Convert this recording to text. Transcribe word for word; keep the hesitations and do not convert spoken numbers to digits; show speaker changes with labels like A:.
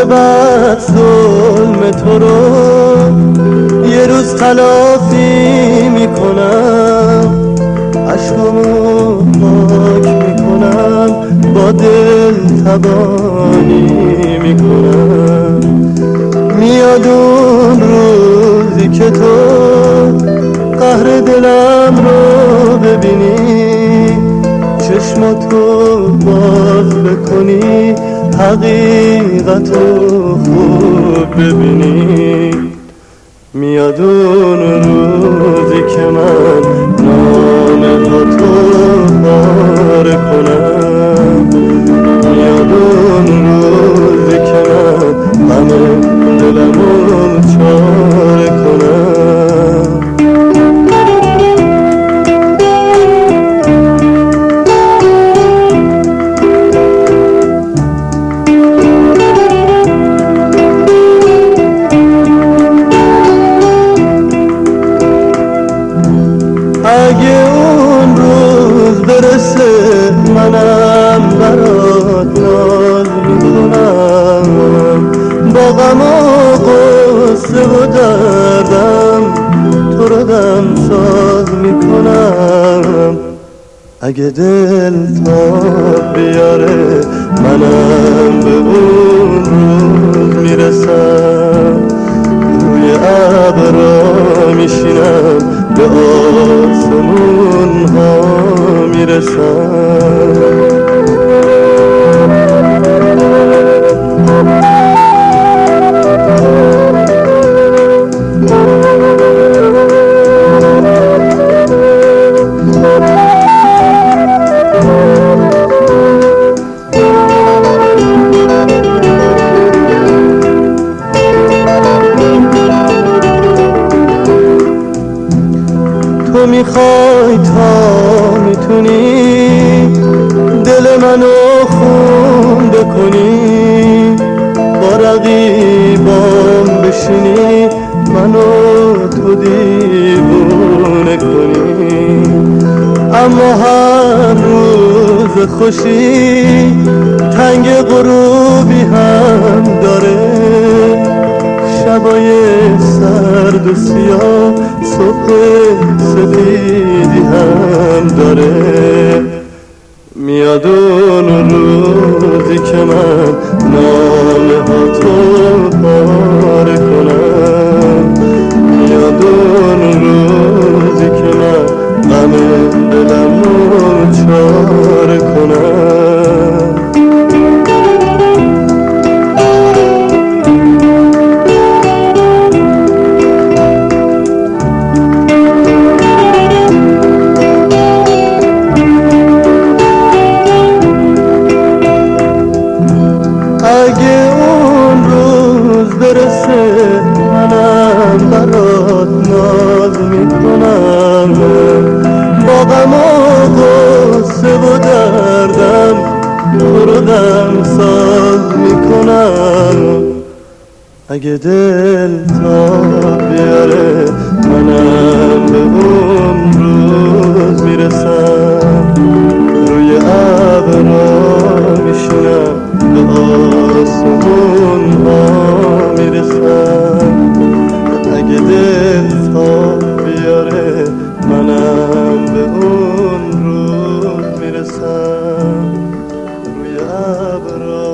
A: به بعد ظلم تو رو یه روز تلافی میکنم، عشقامو پاک میکنم، با دل تبانی میکنم. میاد اون روزی که تو قهر دلم رو ببینی، چشماتو باز بکنی، حقیقتو خوب ببینی. میاد اون روزی که من نامه ها تو پاره کنم، میاد اون روزی که من غم دلمو چاره کنم. اگه اون روز برسه منم برات ناز میکنم، با غم و غصه و دردم تو رو دم ساز میکنم. اگه دل تاب بیاره منم به اون روز میرسم، روی ابرا میشینم، به آسمون ها میرسم. تو میخوای تا میتونی دل منو خون بکنی، با رقیبام بشینی، منو تو دیوونه کنی. اما هر روز خوشی تنگ غروبی هم داره، شبای سرد و سیاه صبح سفیدی هم داره. میاد اون روزی که من نامه ها تو پاره کنم، میاد اون روزی که من غم دلم رو چاره کنم. اگه اون روز برسه منم برات ناز میکنم، با غم و غصه و دردم تو رو دم ساز میکنم. اگه دل تاب بیاره منم به اون روز میرسم، روی ابرا میشینم، به آسمون ها میرسم. اگه دل تاب بیاره منم به اون روز میرسم، روی ابرا